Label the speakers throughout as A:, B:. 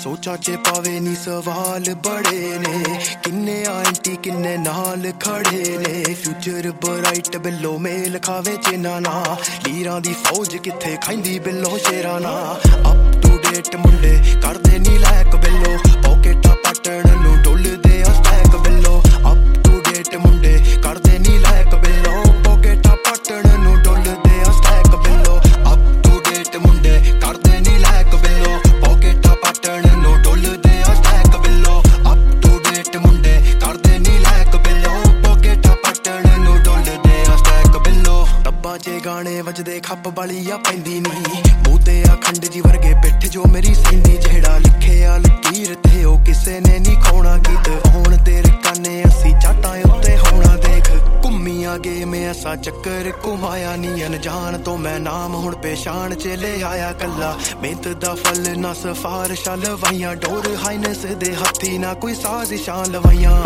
A: सोचा च पावे नी सवाल बड़े ने, किन्ने आंटी किन्ने नाल खड़े ने। फ्यूचर ब्राइट बिल्लो मेल खावे चिन्ना ना, लीरां दी फौज किथे खाइंदी बिल्लो शेरां ना। अप टू डेट मुंडे करदे नी लैक बिल्लो, पॉकेटा पटण नूं डुलदे आ स्टैक बिल्लो। अप टू डेट मुंडे करदे नी लैक बिल्लो, पॉकेटा पटण नूं डुलदे आ स्टैक बिल्लो। अप टू डेट मुंडे करदे नी लैक बिल्लो, पॉकेटा पटण नूं डुलदे आ स्टैक बिल्लो। अप टू डेट मुंडे करदे नी लैक बिल्लो, पॉकेटा पटण नूं डुलदे आ स्टैक बिल्लो। डब्बा च गाने वजदे खप वालिया पैंदी नी, मूंह ते अखंड जी वर्गे पिठ जो मेरी सैंदी। जेड़ा लिखे आ लकीर ते ओ किसे ने नी खोना, गीत होण तेरे काने असी जाटां उत्ते होना। देख घुम्मिया गेम ऐसा चक्कर घुमाया नी, अनजान तो मैं नाम हुण पेशान च ले आया कल्ला। मेहनत दा फल ना सिफारिशां लवाइयां, डोर हाइनस दे हत्थी ना कोई साजिशां लवाइयां।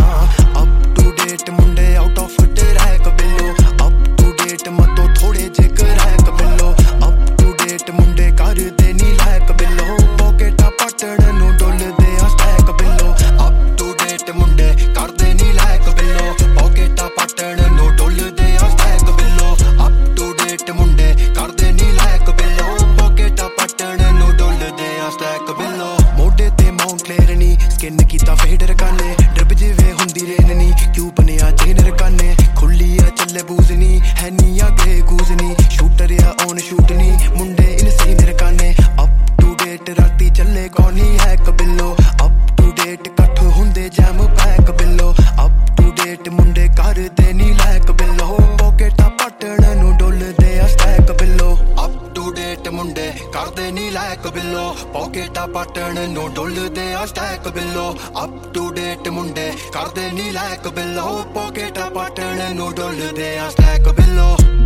A: अप टू डेट मुंडे आउट ऑफ ट्रैक बिल्लो, अप टू डेट मतो थोड़े जे क्रैक बिल्लो। अप टू डेट मुंडे करदे नी लैक बिल्लो, पॉकेटा पटण नूं डुलदे आ स्टैक बिल्लो। अप टू डेट मुंडे करदे नी लैक बिल्लो, पॉकेटा पटण नूं डुलदे आ स्टैक बिल्लो। अप टू डेट मुंडे करदे नी लैक बिल्लो, पॉकेटा पटण नूं डुलदे आ स्टैक बिल्लो। मोढे ते मॉन्क्लेयर नी, स्किन कीता फेड रकाने, ड्रिप जिवें हुंदी रेन नी, क्यूब ने आ चेन रकाने। खुली आ चले बूज नी, है नी आ ग्रे गूज नी, शूटर आ ऑन शूट नी, मुंडे इनसेन रकाने। अप टू डेट राती चले कौनी है कबिल्लो, अप टू डेट कट्ठ हुंदे जैम पैक बिल्लो। अप टू डेट मुंडे करदे नी लैक बिल्लो, पॉकेटा पटण नूं डुलदे आ स्टैक बिल्लो। अप टू डेट मुंडे करदे नी लैक बिल्लो, पॉकेटा पटण नूं डुलदे आ स्टैक बिल्लो। अप टू डेट मुंडे करदे नी लैक बिल्लो, पॉकेटा पटण नूं डुलदे आ स्टैक बिल्लो।